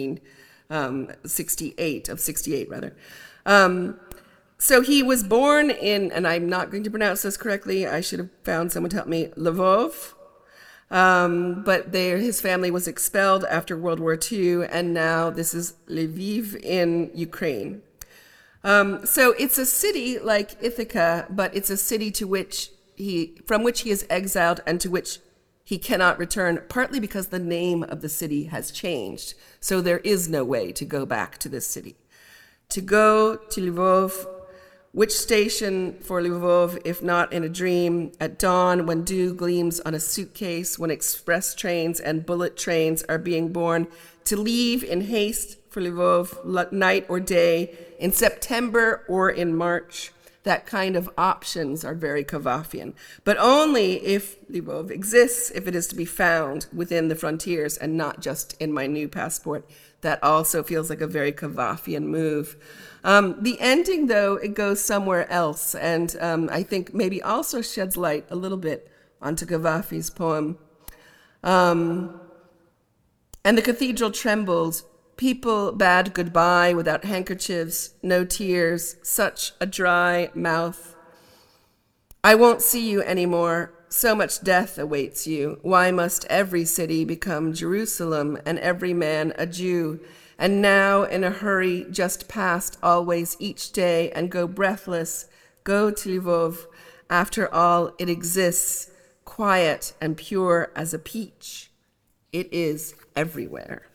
68 rather. So he was born in, and I'm not going to pronounce this correctly, I should have found someone to help me, Lvov. But his family was expelled after World War II, and now this is Lviv in Ukraine. So it's a city like Ithaca, but it's a city from which he is exiled and to which he cannot return, partly because the name of the city has changed. So there is no way to go back to this city. To go to Lvov, which station for Lvov, if not in a dream, at dawn when dew gleams on a suitcase, when express trains and bullet trains are being born, to leave in haste for Lvov, night or day, in September or in March. That kind of options are very Cavafian, but only if Lvov exists, if it is to be found within the frontiers and not just in my new passport. That also feels like a very Cavafian move. The ending, though, it goes somewhere else, and I think maybe also sheds light a little bit onto Cavafi's poem. And the cathedral trembled. People bade goodbye without handkerchiefs, no tears, such a dry mouth. I won't see you anymore. So much death awaits you. Why must every city become Jerusalem and every man a Jew? And now in a hurry, just past always each day and go breathless, go to Lvov. After all, it exists, quiet and pure as a peach. It is everywhere.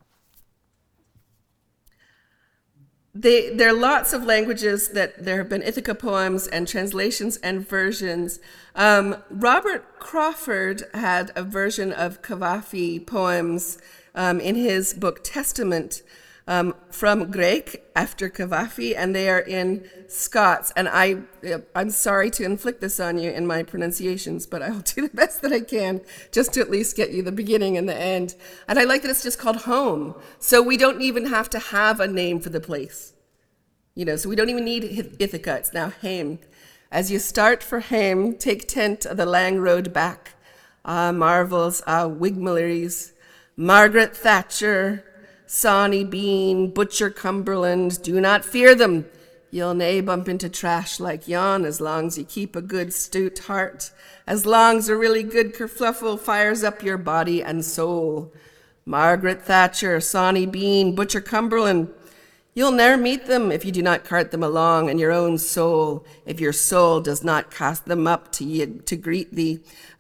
There are lots of languages that there have been Ithaca poems and translations and versions. Robert Crawford had a version of Cavafi poems in his book Testament from Greek after Cavafi, and they are in Scots. And I'm sorry to inflict this on you in my pronunciations, but I will do the best that I can just to at least get you the beginning and the end. And I like that it's just called home. So we don't even have to have a name for the place. So we don't even need Ithaca. It's now Haim. As you start for Haim, take tent of the lang road back. Ah, marvels, ah, Wigmilleries, Margaret Thatcher, Sawney Bean, Butcher Cumberland, do not fear them. You'll nae bump into trash like yon as long as you keep a good stout heart, as long as a really good kerfluffle fires up your body and soul. Margaret Thatcher, Sawney Bean, Butcher Cumberland, you'll ne'er meet them if you do not cart them along in your own soul, if your soul does not cast them up to greet thee.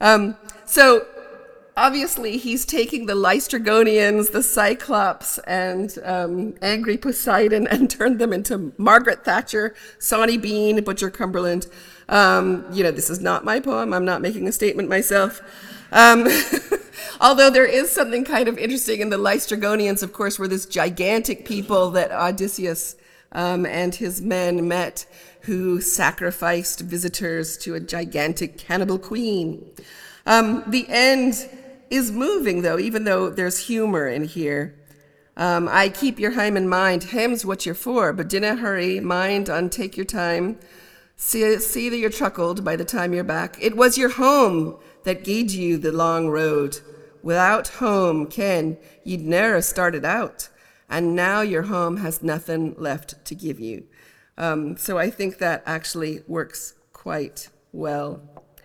So obviously, he's taking the Lystragonians, the Cyclops, and Angry Poseidon and turned them into Margaret Thatcher, Sawney Bean, Butcher Cumberland. This is not my poem. I'm not making a statement myself. Although there is something kind of interesting in the Lystragonians, of course, were this gigantic people that Odysseus and his men met who sacrificed visitors to a gigantic cannibal queen. The end is moving, though, even though there's humor in here. I keep your Haim in mind. Haim's what you're for, but dinna hurry. Mind on take your time. See that you're truckled by the time you're back. It was your home that gied you the long road. Without home, Ken, you'd ne'er started out. And now your home has nothing left to give you. So I think that actually works quite well.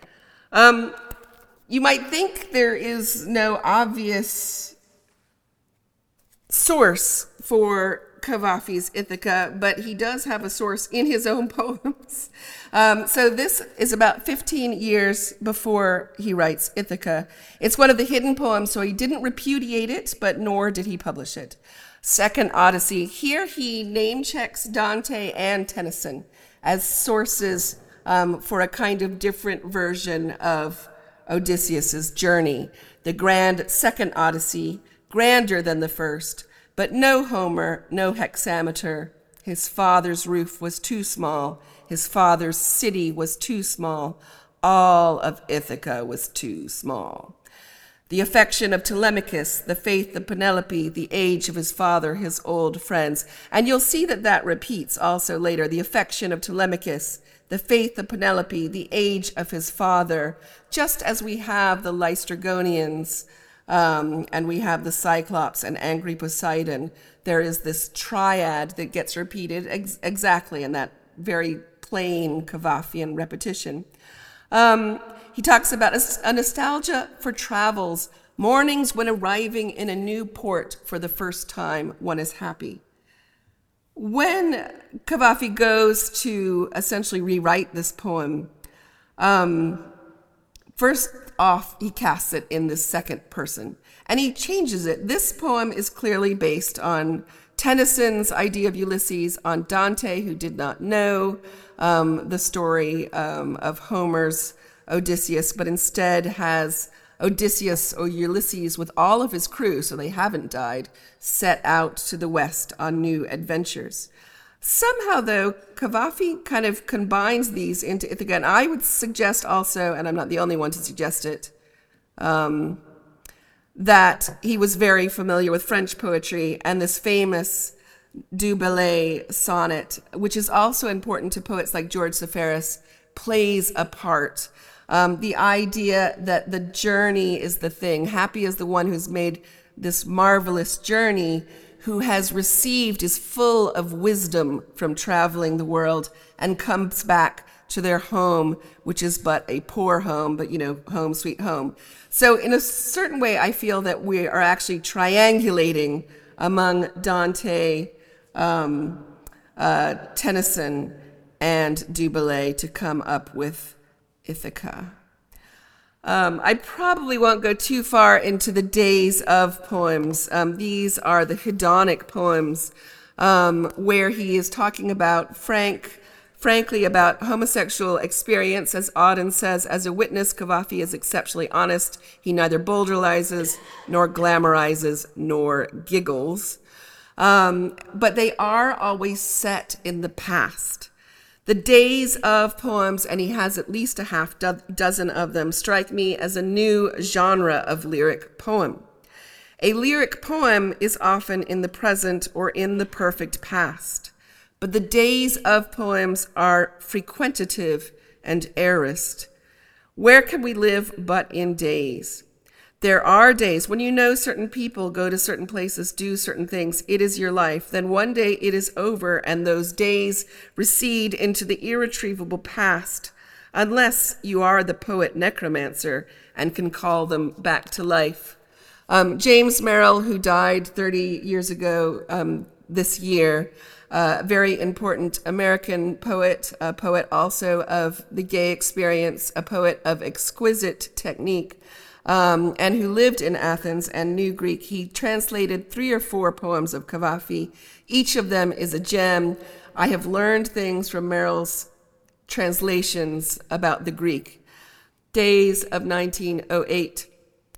You might think there is no obvious source for Cavafi's Ithaca, but he does have a source in his own poems. So this is about 15 years before he writes Ithaca. It's one of the hidden poems, so he didn't repudiate it, but nor did he publish it. Second Odyssey. Here he name checks Dante and Tennyson as sources for a kind of different version of Odysseus's journey. The grand Second Odyssey, grander than the first, But no Homer, no hexameter. His father's roof was too small. His father's city was too small. All of Ithaca was too small. The affection of Telemachus, the faith of Penelope, the age of his father, his old friends. And you'll see that that repeats also later. The affection of Telemachus, the faith of Penelope, the age of his father. Just as we have the Laestrygonians, and we have the Cyclops and angry Poseidon, there is this triad that gets repeated exactly in that very plain Cavafian repetition. He talks about a nostalgia for travels, mornings when arriving in a new port for the first time, one is happy. When Cavafi goes to essentially rewrite this poem, first off, he casts it in the second person, and he changes it. This poem is clearly based on Tennyson's idea of Ulysses, on Dante, who did not know the story of Homer's Odysseus, but instead has Odysseus or Ulysses with all of his crew, so they haven't died, set out to the west on new adventures. Somehow, though, Cavafi kind of combines these into Ithaca, and I would suggest also, and I'm not the only one to suggest it, that he was very familiar with French poetry, and this famous Du Bellay sonnet, which is also important to poets like George Seferis, plays a part. The idea that the journey is the thing. Happy is the one who's made this marvelous journey, who has received, is full of wisdom from traveling the world, and comes back to their home, which is but a poor home, but, home sweet home. So in a certain way, I feel that we are actually triangulating among Dante, Tennyson, and Du Bellay to come up with Ithaca. I probably won't go too far into the days of poems. These are the hedonic poems, where he is talking about frankly about homosexual experience. As Auden says, as a witness, Cavafi is exceptionally honest. He neither bowdlerizes, nor glamorizes, nor giggles. But they are always set in the past. The days of poems, and he has at least a half dozen of them, strike me as a new genre of lyric poem. A lyric poem is often in the present or in the perfect past, but the days of poems are frequentative and aorist. Where can we live but in days? There are days when certain people go to certain places, do certain things. It is your life. Then one day it is over, and those days recede into the irretrievable past, unless you are the poet necromancer and can call them back to life. James Merrill, who died 30 years ago this year, very important American poet, a poet also of the gay experience, a poet of exquisite technique, and who lived in Athens and knew Greek. He translated 3 or 4 poems of Cavafi. Each of them is a gem. I have learned things from Merrill's translations about the Greek. Days of 1908.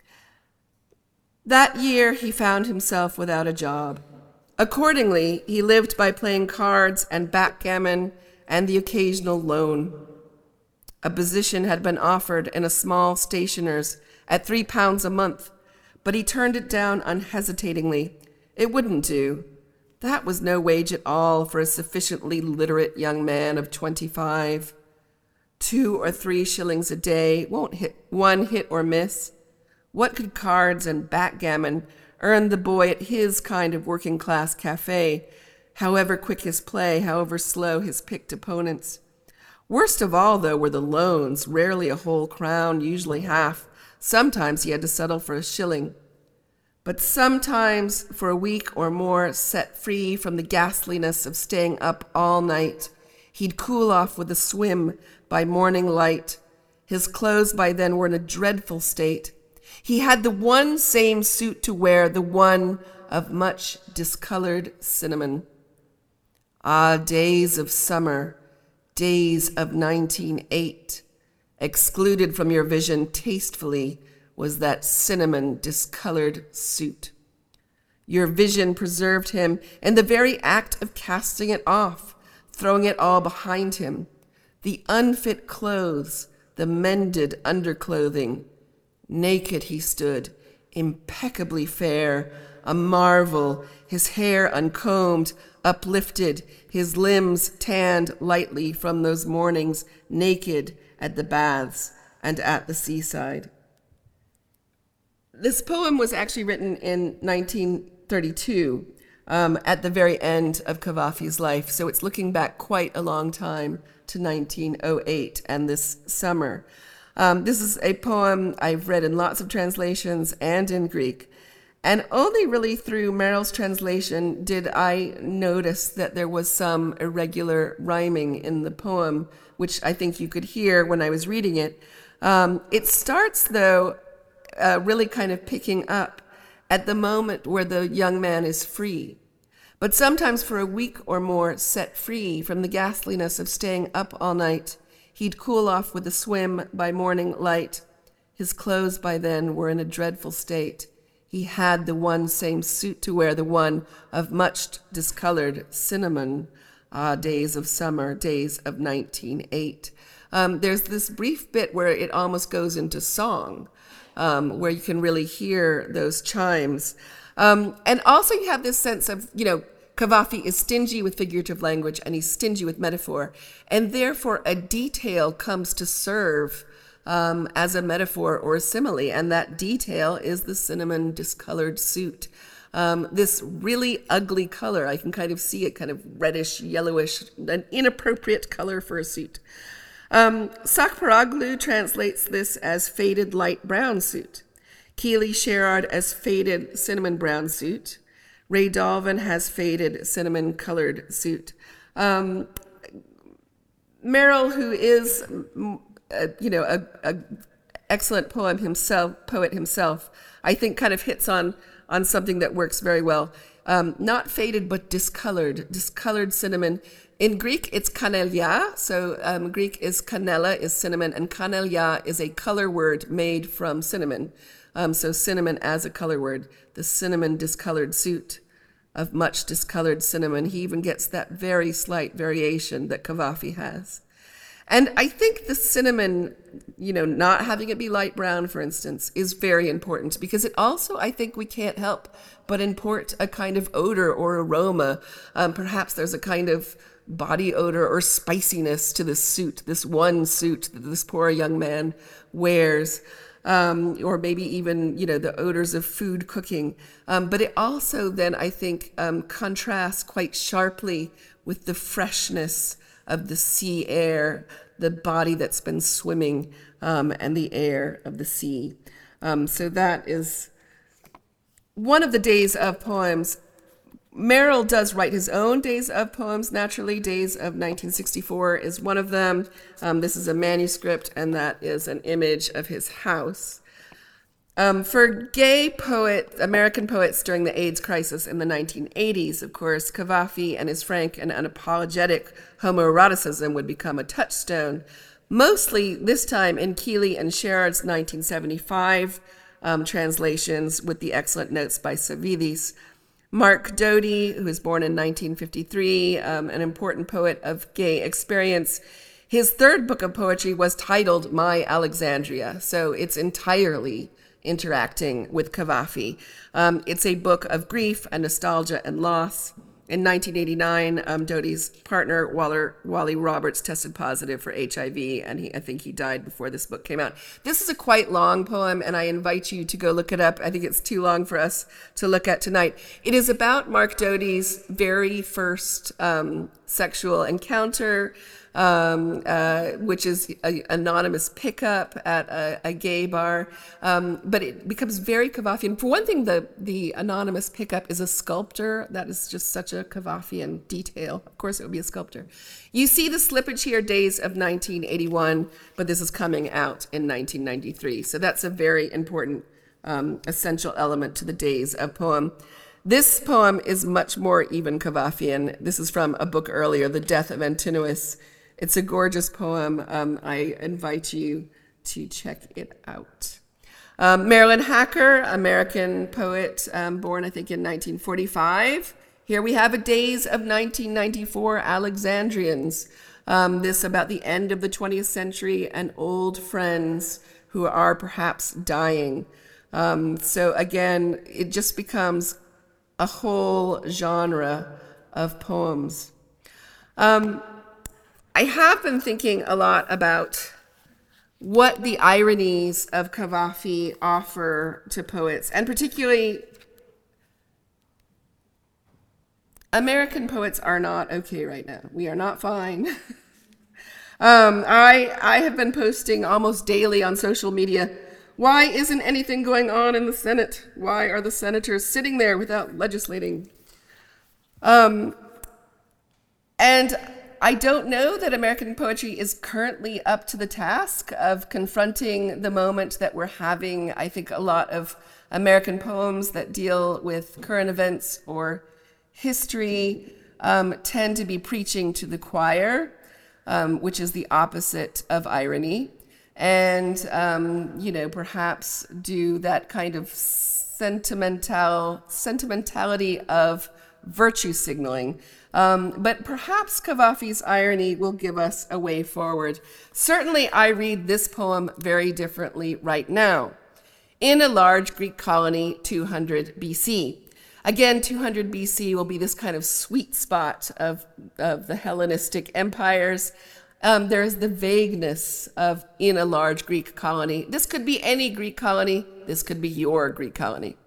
That year, he found himself without a job. Accordingly, he lived by playing cards and backgammon and the occasional loan. A position had been offered in a small stationer's at £3 a month, but he turned it down unhesitatingly. It wouldn't do. That was no wage at all for a sufficiently literate young man of 25. 2 or 3 shillings a day won't one hit or miss. What could cards and backgammon earn the boy at his kind of working-class cafe, however quick his play, however slow his picked opponents? Worst of all, though, were the loans, rarely a whole crown, usually half. Sometimes he had to settle for a shilling. But sometimes, for a week or more, set free from the ghastliness of staying up all night, he'd cool off with a swim by morning light. His clothes by then were in a dreadful state. He had the one same suit to wear, the one of much discolored cinnamon. Ah, days of summer, days of 1908. Excluded from your vision tastefully was that cinnamon discolored suit. Your vision preserved him in the very act of casting it off, throwing it all behind him. The unfit clothes, the mended underclothing. Naked he stood, impeccably fair, a marvel, his hair uncombed, uplifted, his limbs tanned lightly from those mornings, naked at the baths and at the seaside. This poem was actually written in 1932, at the very end of Cavafy's life, so it's looking back quite a long time to 1908 and this summer. This is a poem I've read in lots of translations and in Greek, and only really through Merrill's translation did I notice that there was some irregular rhyming in the poem, which I think you could hear when I was reading it. It starts, though, really kind of picking up at the moment where the young man is free, but sometimes for a week or more set free from the ghastliness of staying up all night. He'd cool off with a swim by morning light. His clothes by then were in a dreadful state. He had the one same suit to wear, the one of much discolored cinnamon. Ah, days of summer, days of 1908. There's this brief bit where it almost goes into song, where you can really hear those chimes. And also you have this sense of, Cavafy is stingy with figurative language and he's stingy with metaphor. And therefore a detail comes to serve as a metaphor or a simile. And that detail is the cinnamon discolored suit. This really ugly color. I can kind of see it, kind of reddish, yellowish, an inappropriate color for a suit. Sakparoglu translates this as faded light brown suit. Keely Sherard as faded cinnamon brown suit. Ray Dalvin has faded cinnamon colored suit. Merrill, who is, a excellent poet himself, I think kind of hits on something that works very well. Not faded, but discolored cinnamon. In Greek, it's kanelia. So Greek is kanela is cinnamon, and kanelia is a color word made from cinnamon. So cinnamon as a color word, the cinnamon discolored suit of much discolored cinnamon. He even gets that very slight variation that Cavafy has. And I think the cinnamon, not having it be light brown, for instance, is very important because it also, I think we can't help but import a kind of odor or aroma. Perhaps there's a kind of body odor or spiciness to this suit, this one suit that this poor young man wears. Or maybe even, the odors of food cooking. But it also then, I think, contrasts quite sharply with the freshness of the sea air, the body that's been swimming, and the air of the sea. So that is one of the days of poems. Merrill does write his own days of poems, naturally. Days of 1964 is one of them. This is a manuscript, and that is an image of his house. For gay American poets during the AIDS crisis in the 1980s, of course, Cavafy and his frank and unapologetic homoeroticism would become a touchstone, mostly this time in Keely and Sherard's 1975 translations with the excellent notes by Savidis. Mark Doty, who was born in 1953, an important poet of gay experience, his third book of poetry was titled My Alexandria, so it's entirely interacting with Cavafy. It's a book of grief and nostalgia and loss. In 1989, Doty's partner, Wally Roberts, tested positive for HIV, and I think he died before this book came out. This is a quite long poem, and I invite you to go look it up. I think it's too long for us to look at tonight. It is about Mark Doty's very first sexual encounter, which is an anonymous pickup at a gay bar. But it becomes very Cavafyan. For one thing, the anonymous pickup is a sculptor. That is just such a Cavafyan detail. Of course, it would be a sculptor. You see the slippage here, days of 1981, but this is coming out in 1993. So that's a very important, essential element to the days of poem. This poem is much more even Cavafyan. This is from a book earlier, The Death of Antinous. It's a gorgeous poem. I invite you to check it out. Marilyn Hacker, American poet, born I think in 1945. Here we have a Days of 1994 Alexandrians. This about the end of the 20th century and old friends who are perhaps dying. So again, it just becomes a whole genre of poems. I have been thinking a lot about what the ironies of Cavafy offer to poets, and particularly American poets are not okay right now. We are not fine. I have been posting almost daily on social media, why isn't anything going on in the Senate? Why are the senators sitting there without legislating? And I don't know that American poetry is currently up to the task of confronting the moment that we're having. I think a lot of American poems that deal with current events or history tend to be preaching to the choir, which is the opposite of irony, and perhaps do that kind of sentimentality of virtue signaling. But perhaps Cavafy's irony will give us a way forward. Certainly, I read this poem very differently right now. In a large Greek colony, 200 BC. Again, 200 BC will be this kind of sweet spot of the Hellenistic empires. There's the vagueness of in a large Greek colony. This could be any Greek colony. This could be your Greek colony.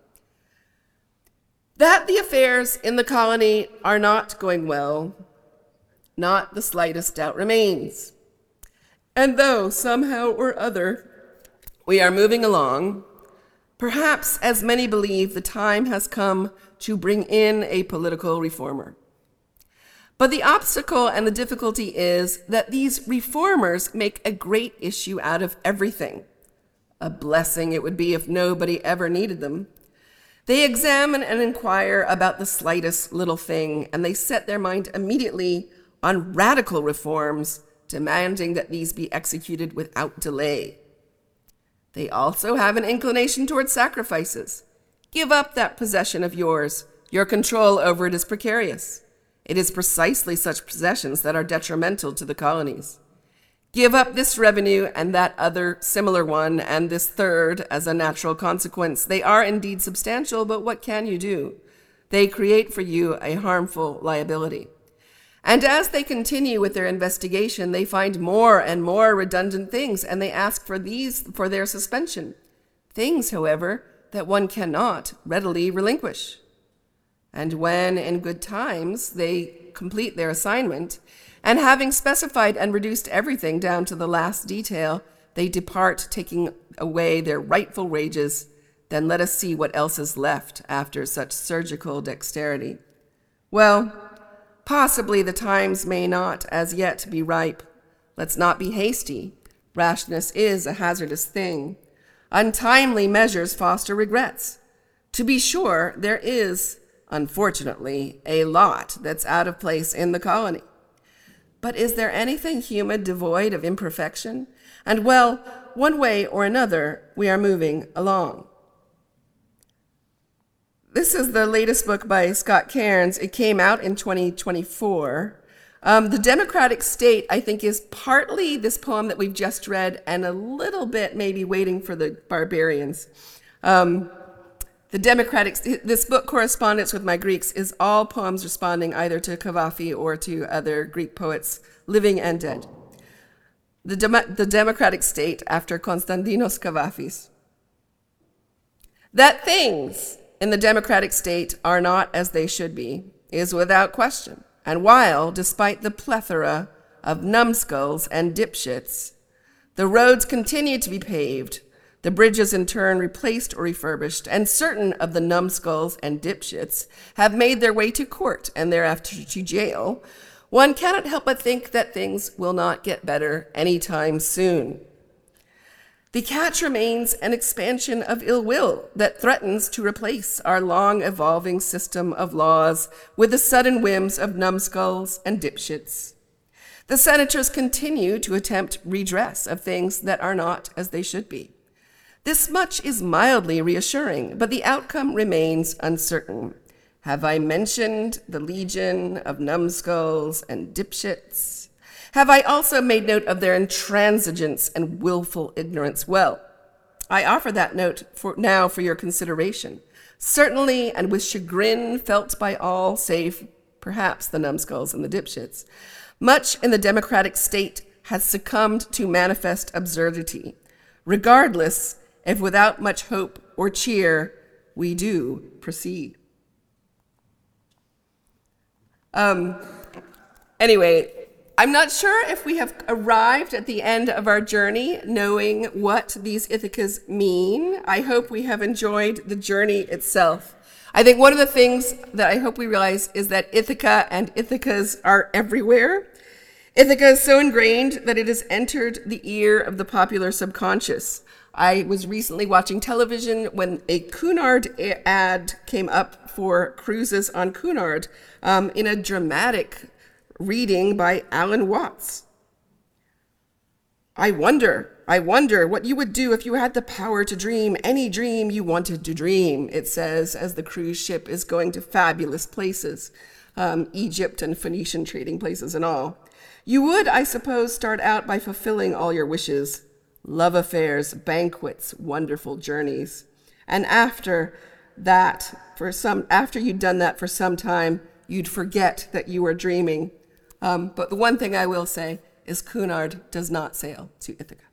That the affairs in the colony are not going well, not the slightest doubt remains. And though somehow or other we are moving along, perhaps, as many believe, the time has come to bring in a political reformer. But the obstacle and the difficulty is that these reformers make a great issue out of everything. A blessing it would be if nobody ever needed them. They examine and inquire about the slightest little thing, and they set their mind immediately on radical reforms, demanding that these be executed without delay. They also have an inclination towards sacrifices. Give up that possession of yours. Your control over it is precarious. It is precisely such possessions that are detrimental to the colonies. Give up this revenue and that other similar one and this third as a natural consequence. They are indeed substantial, but what can you do? They create for you a harmful liability. And as they continue with their investigation, they find more and more redundant things, and they ask for their suspension. Things, however, that one cannot readily relinquish. And when, in good times, they complete their assignment, and having specified and reduced everything down to the last detail, they depart, taking away their rightful wages. Then let us see what else is left after such surgical dexterity. Well, possibly the times may not as yet be ripe. Let's not be hasty. Rashness is a hazardous thing. Untimely measures foster regrets. To be sure, there is, unfortunately, a lot that's out of place in the colony. But is there anything human devoid of imperfection? And well, one way or another, we are moving along. This is the latest book by Scott Cairns. It came out in 2024. The Democratic State, I think, is partly this poem that we've just read and a little bit maybe Waiting for the Barbarians. This book, Correspondence with My Greeks, is all poems responding either to Cavafy or to other Greek poets, living and dead. The Democratic State after Konstantinos Kavafis. That things in the democratic state are not as they should be is without question. And while, despite the plethora of numbskulls and dipshits, the roads continue to be paved, the bridges in turn replaced or refurbished, and certain of the numbskulls and dipshits have made their way to court and thereafter to jail, one cannot help but think that things will not get better anytime soon. The catch remains an expansion of ill will that threatens to replace our long-evolving system of laws with the sudden whims of numbskulls and dipshits. The senators continue to attempt redress of things that are not as they should be. This much is mildly reassuring, but the outcome remains uncertain. Have I mentioned the legion of numbskulls and dipshits? Have I also made note of their intransigence and willful ignorance? Well, I offer that note now for your consideration. Certainly, and with chagrin felt by all, save perhaps the numbskulls and the dipshits, much in the democratic state has succumbed to manifest absurdity. Regardless, if without much hope or cheer, we do proceed. Anyway, I'm not sure if we have arrived at the end of our journey knowing what these Ithacas mean. I hope we have enjoyed the journey itself. I think one of the things that I hope we realize is that Ithaca and Ithacas are everywhere. Ithaca is so ingrained that it has entered the ear of the popular subconscious. I was recently watching television when a Cunard ad came up for cruises on Cunard in a dramatic reading by Alan Watts. I wonder what you would do if you had the power to dream any dream you wanted to dream, it says, as the cruise ship is going to fabulous places, Egypt and Phoenician trading places and all. You would, I suppose, start out by fulfilling all your wishes. Love affairs, banquets, wonderful journeys. And after you'd done that for some time, you'd forget that you were dreaming. But the one thing I will say is Cunard does not sail to Ithaca.